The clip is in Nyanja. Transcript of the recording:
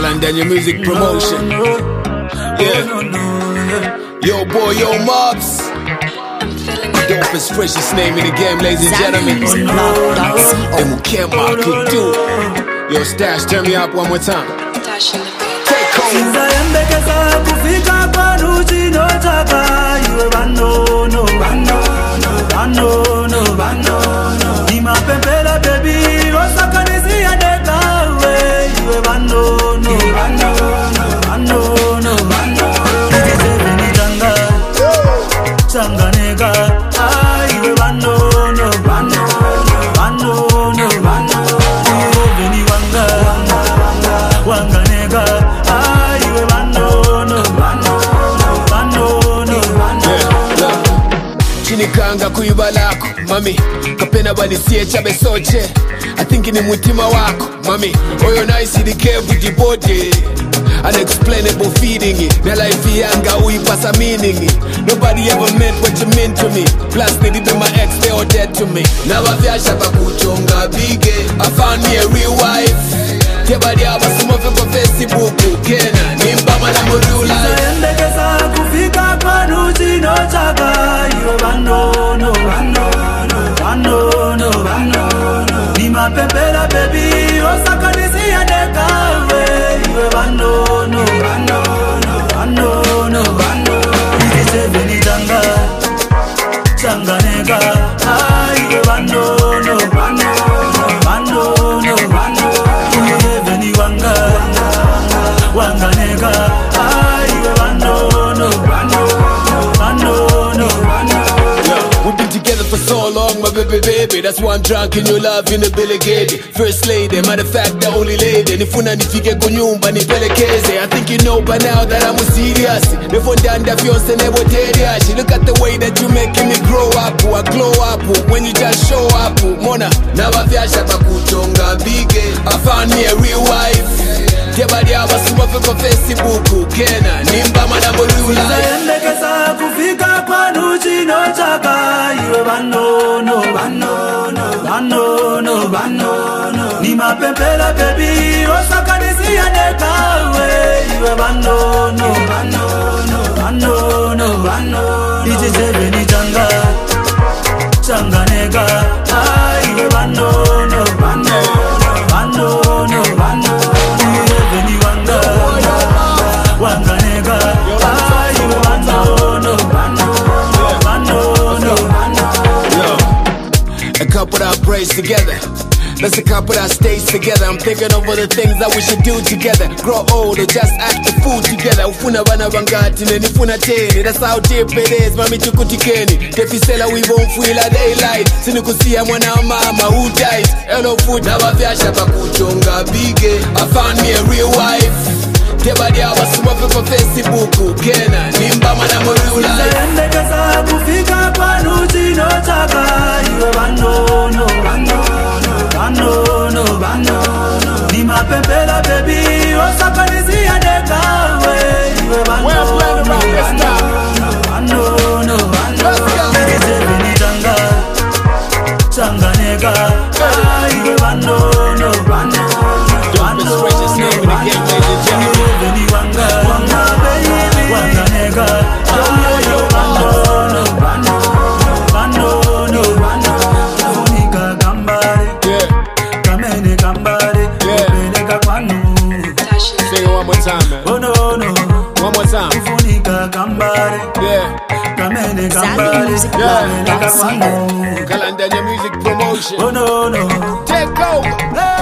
Kalandanya Music Promotion. Yeah. Yo boy, yo mobs. Dopest, freshest name in the game, ladies and gentlemen. And we can't mark it too. Yo Stash, turn me up one more time. Take home. Chinikanga kuiba lako mami kapena banisiye chabe soche I think ni mutima wako mami oyo nice the care with the body unexplainable feeding it na life yanga uipasa meaning it nobody ever meant what you meant to me plus they be my ex they all dead to me na bavyasha bakuchonga bige I found me a real wife kebali abasuma fe kwa Facebook kena nimba mana modula endekeza kufika kwa nutino chaka iwe banono ni mapepela baby osakanisi ya dekawe iwe banono nitise ni tanga changaneka iwe banono iwe ni wanga wanganeka iwe banono We've been together for so long, my baby. That's why I'm drunk in your love in the Billy Gate. First lady, matter of fact, the only lady. Nifuna nifike kunyumba nipelekeze. I think you know by now that I'm serious. Nifondanda fiance never teriashi. Look at the way that you making me grow up. I glow up when you just show up. Mona, na bavyasha bakuchonga bige. I found me a real wife. Kebali abasuma fe kwa Facebook kena nimba mana modula. Endekeza kufika kwa nutino chaka iwe banono ni mapepela baby osakanisi ya dekawe iwe banono ijizebe ni changaneka iwe banono iwe ni wanganeka iwe banono A couple that prays together. Let's a couple that stays together. I'm thinking over the things that we should do together. Grow old or just act the fool together. Ufuna bana bangati nifuna teni. That's how deep it is, mami chukutikeni. Defisela we won't feel a daylight. Sinikusia mwana mama who died. Hello food, nabavyasha bakuchonga bige. I found me a real wife. Kebali abasuma fe kwa Facebook kena nimba mana modula. Endekeza kufika kwa nutino chaka iwe banono ni mapepela baby osakanisi ya dekawe iwe banono ni tanga changaneka iwe banono Dopest, freshest name in the game, ladies and gentlemen. ni wanga baby wanganeka funika gambare kamene gambare peleka kwanu. Sing it one more time, man. Oh no One more time. funika gambare kamene gambare peleka kwanu. Kalandanya Music Promotion. Oh no Take over.